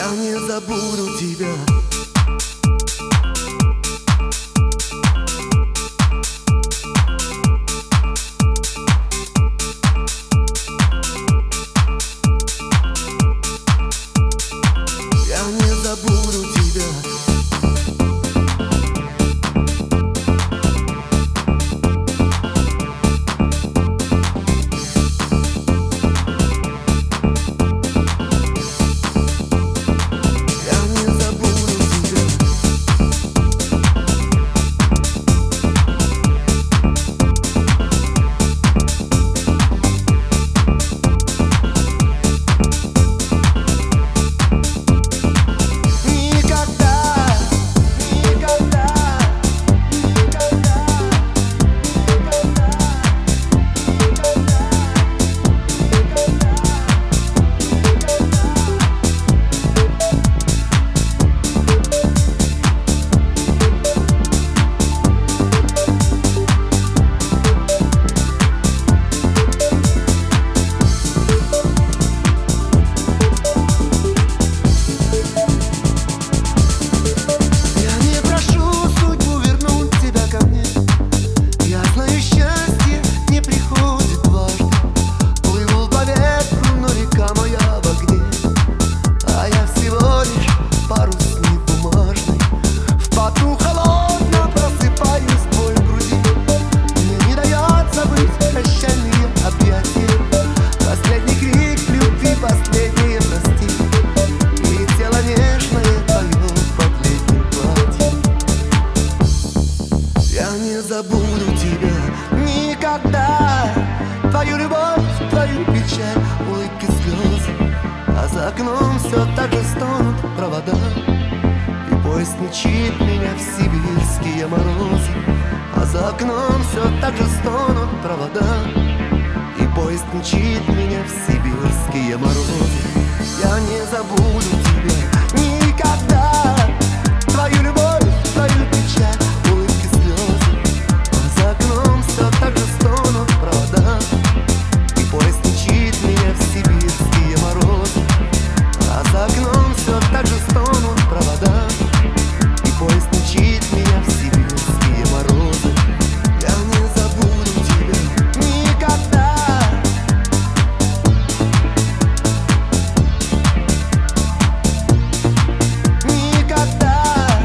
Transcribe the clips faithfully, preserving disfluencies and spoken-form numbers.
Я не забуду тебя. Я не забуду тебя. Забуду тебя никогда. Твою любовь, твою печаль, улыбки, слезы. А за окном все так же стонут провода. И поезд мчит меня в сибирские морозы. А за окном все так же стонут провода. И поезд мчит меня в сибирские морозы. Я не забуду тебя никогда. Твою любовь, твою печаль, улыбки, слезы. За окном все так же стонут провода. И поезд мчит меня в сибирские морозы. А за окном все так же стонут провода. И поезд мчит меня в сибирские морозы. Я не забуду тебя никогда. Никогда.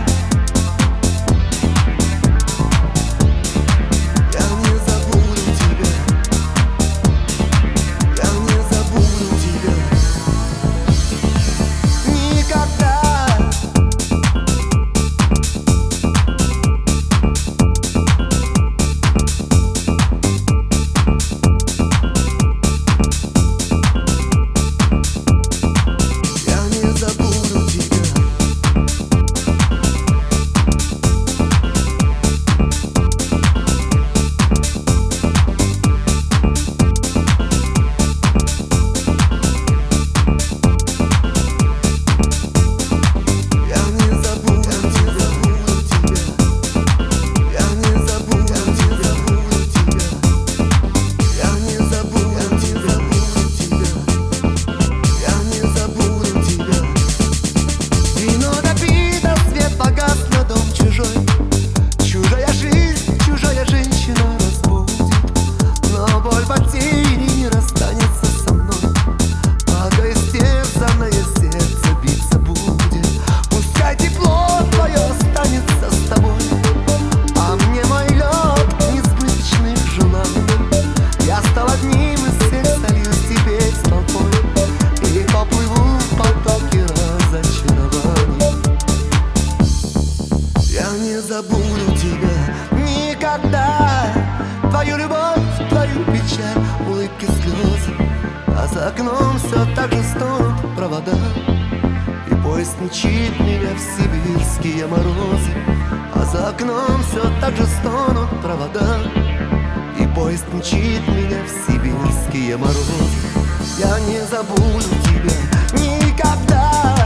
Забуду тебя никогда. Твою любовь, твою печаль, улыбки, слезы. А за окном все так же стонут провода. И поезд мчит меня в сибирские морозы. А за окном все так же стонут провода. И поезд мчит меня в сибирские морозы. Я не забуду тебя никогда.